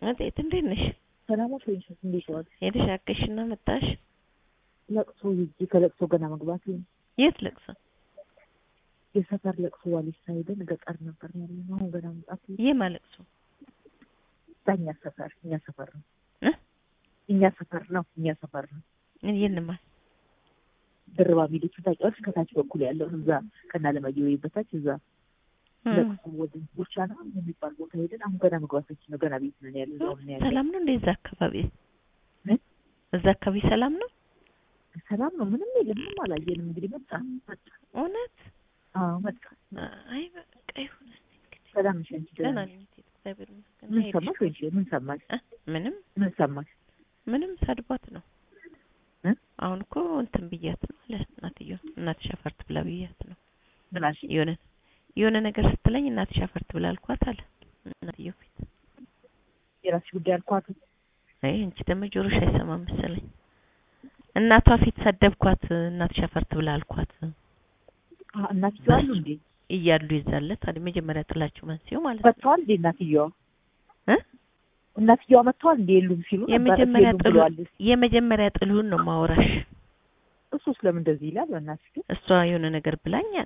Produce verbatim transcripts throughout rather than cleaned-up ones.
እንዴት እንዴት ነሽ? ሰላሞች ወይስ እንዴት ዋል? የተሻከሽና መጣሽ? ለቅሶ ይጂ ከለቅሶ ገና መግባት ነው። የት ለቅሶ? የሰፈር ለቅሶ ዋሊስ ሳይደን ገጠር ነበር ያለው ነው ገና መጣት። የማለቅሶ ዳኛ ሰፈር እኛ ሰፈር ነው እ እኛ ሰፈር ነው እኛ ሰፈር ነው። የነማ ድርባ ቢልቹ ታውቂዋለሽ? ከታች በኩል ያለው እዛ ከና ለማየው በታች እዛ ለቅሶ ወደ ቡቻና የሚባል ቦታ ሄደን አሁን ገና መግባታችን ነው። ገና ቤት ነን ያለው ነው ያለው። ሰላም ነው እንደዛ አካባቢ እ እዛ አካባቢ ሰላም ነው? ሰላም ነው ምንም የለም። ምንም አላየንም። እንግዲህ መጣ መጣ እውነት አዎ መጣ። አይ በቃ ይሁን እስቲ እንግዲህ ሰላም ነሽ አንቺ? ደህና ነኝ እግዚአብሔር ይመስገን። ምን ሰማሽ ወይ? ምን ሰማሽ? ምንም ምን ሰማሽ? ምንም ሰድቧት ነው እ አሁን እኮ እንትን ብያት ነው አለ እናትየው። እናትሽ አፈርት ብላ ብያት ነው። ምን አልሽ? የሆነ የሆነ ነገር ስትለኝ እናትሽ አፈርት ብላ አልኳት አለ እናትየው ፊት። የራስሽ ጉዳይ አልኳት። አይ እንቺ ደግሞ ጆሮሽ አይሰማም መሰለኝ። እናቷ ፊት ሰደብኳት እናትሽ አፈርት ብላ አልኳት። አ እናትየው አሉ እንዴ? እያሉ ይዛለት ታዲያ መጀመሪያ ጥላችሁ መንሲው ማለት ነው። መጥቷል እንዴ እናትየው? እ እናትየው መጥቷል እንዴ? የሉም ሲሉ የመጀመሪያ ጥሉ የመጀመሪያ ጥሉን ነው ማወራሽ። እሱስ ለምን እንደዚህ ይላል? በእናትሽ እሷ የሆነ ነገር ብላኛል።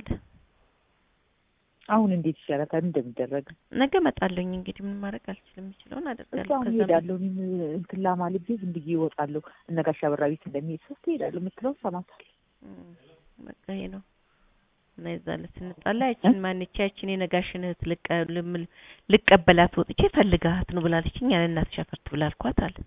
አሁን እንዴት ይሻላል እንደሚደረግ? ነገ መጣለኝ እንግዲህ ምን ማድረግ አልችልም። የምችለውን አደርጋለሁ። ከዛ ሄዳለሁ እንትን ላማልቤ ዝም ብዬ እወጣለሁ። እነጋሻ በራቢት እንደሚሄድ ሶስት ሄዳለሁ የምትለው ሰማታለሁ። በቃ ይሄ ነው እና ይዛለ ስንጣላ ያችን ማንቻ ያችን የነጋሽን እህት ልቀበል ልቀበላት ወጥቼ ፈልጋት ነው ብላለችኝ። ያን እናትሽ አፈርት ብላ አልኳት አለ።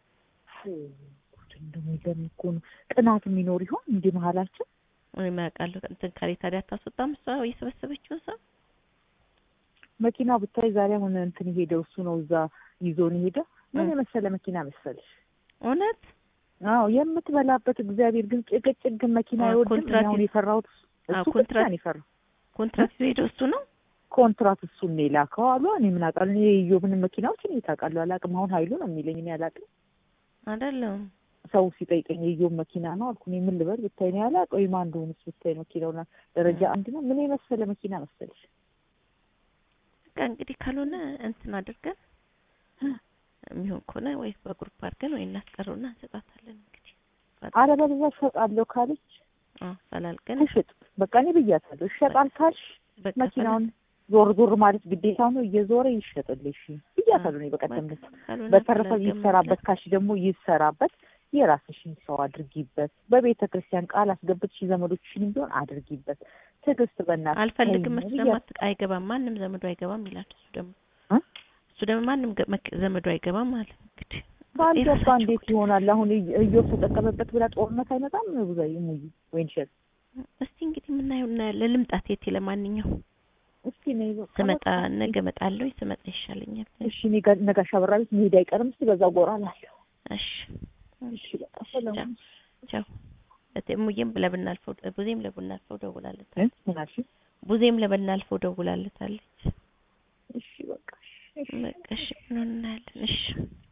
እንደሚደም እኮ ነው ቅናት የሚኖር ይሆን እንዴ መሀላችን? እኔ ማውቃለሁ እንትን ካለ ታዲያ ታስወጣም እሷ የሰበሰበችው ሰው መኪናው ብታይ ዛሬ አሁን እንትን ሄደው እሱ ነው እዛ ይዞን ሄደ። ምን የመሰለ መኪና መሰለሽ? እውነት? አዎ የምትበላበት እግዚአብሔር ግን ጭቅጭቅ መኪና ይወድም ነው የፈራሁት። እሱ ኮንትራት ነው የፈራው። ኮንትራት ሄደው እሱ ነው ኮንትራት እሱ ነው የላከው አሉ። እኔ ምን አውቃለሁ? እኔ የዮብን መኪናዎች እኔ ታውቃለሁ አላውቅም። አሁን ኃይሉ ነው የሚለኝ እኔ አላውቅም። አይደለም ሰው ሲጠይቀኝ የዮብ መኪና ነው አልኩ። እኔ ምን ልበል ብታይ ነው ያላውቀው። የማን እንደሆነ ብታይ መኪናውና ደረጃ አንድ ነው። ምን የመሰለ መኪና መሰለሽ? በቃ እንግዲህ ካልሆነ እንትን አድርገን የሚሆን ከሆነ ወይ በግሩፕ አድርገን ወይ እናስቀረውና እንሰጣታለን። እንግዲህ አረ በለዛ ሰጣለሁ ካለች አዎ ፈላልገን እሽጥ በቃ እኔ ብያታለሁ። ይሸጣል ካልሽ መኪናውን ዞር ዞር ማለት ግዴታ ነው። እየዞረ ይሸጥልሽ ብያታለሁ። እኔ በቀደም ዕለት በተረፈ ይሰራበት ካልሽ ደግሞ ይሰራበት። የራስሽን ሰው አድርጊበት። በቤተ ክርስቲያን ቃል አስገብተሽ ዘመዶችሽን ቢሆን አድርጊበት። ትግስት በእናትሽ አልፈልግም መስለማት አይገባም ማንም ዘመዱ አይገባም ይላል። እሱ ደግሞ እሱ ደግሞ ማንም ዘመዱ አይገባም ማለት እንግዲህ ባንዴ እንዴት ይሆናል? አሁን እዮብ ተጠቀመበት ብላ ጦርነት አይመጣም ነው ብዙይ ሙይ ወይንሸት። እስቲ እንግዲህ ምን አይሆንና ለልምጣት የት ለማንኛው እስቲ ነይ ስመጣ ነገ እመጣለሁ። ስመጣ ይሻለኛል። እሺ ነጋሻ በራቢት መሄድ አይቀርም። እስቲ በዛ ጎራላለሁ። እሺ እሺ በቃ ሰላም ቻው። እቴሙዬም ለብናልፈው ቡዜም ለብናልፈው ደውላለታለች። ምን አልሽ? ቡዜም ለብናልፈው ደውላለታለች። እሺ በቃ እሺ በቃ እሺ ምን እናያለን። እሺ